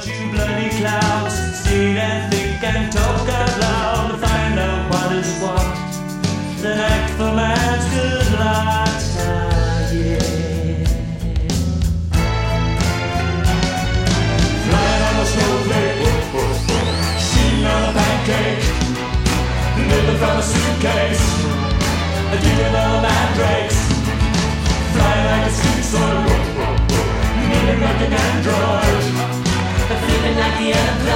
dodge you bloody clouds. Steal and think and talk out loud to find out what is what. Then act for man's good luck, yeah. Flying on a snowflake, shooting on a pancake, living from a suitcase, dealing on a mandrakes. Flying like a schizo, moving like an android, feeling like the end of